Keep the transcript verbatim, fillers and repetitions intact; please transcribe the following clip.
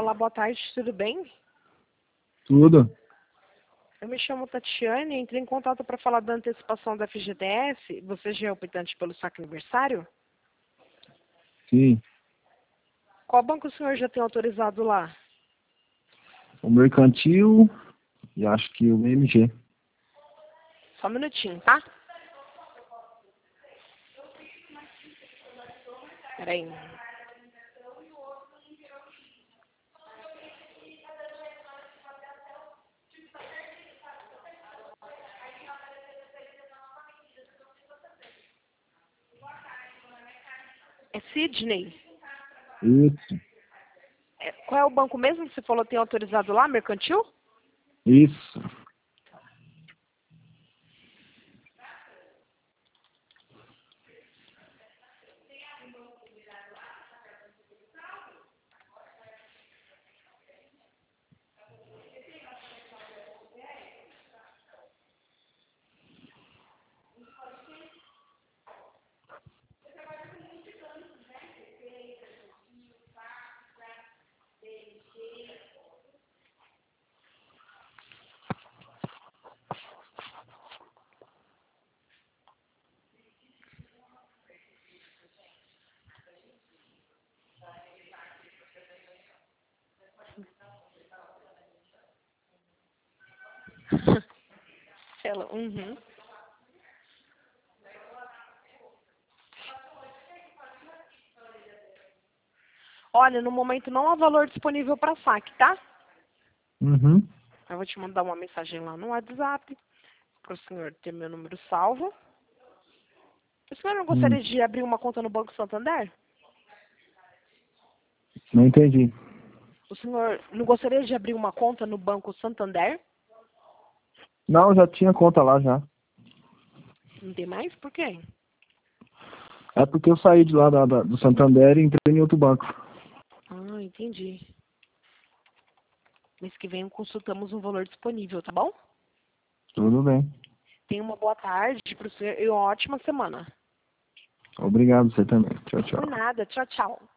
Olá, boa tarde, tudo bem? Tudo. Eu me chamo Tatiane, entrei em contato para falar da antecipação da F G T S. Você já é optante pelo saque aniversário? Sim. Qual banco o senhor já tem autorizado lá? O Mercantil e acho que o M G. Só um minutinho, tá? Peraí. É Sidney? Isso. É, qual é o banco mesmo que você falou que tem autorizado lá, Mercantil? Isso. Ela, uhum. Olha, no momento não há valor disponível para saque, tá? Uhum. Eu vou te mandar uma mensagem lá no WhatsApp para o senhor ter meu número salvo. O senhor não Hum. gostaria de abrir uma conta no Banco Santander? Não entendi. O senhor não gostaria de abrir uma conta no Banco Santander? Não, já tinha conta lá já. Não tem mais? Por quê? É porque eu saí de lá da, da- do Santander e entrei em outro banco. Ah, entendi. Mês que vem consultamos um valor disponível, tá bom? Tudo bem. Tenha uma boa tarde para o senhor e uma ótima semana. Obrigado, você também. Tchau, Por tchau. nada. Tchau, tchau.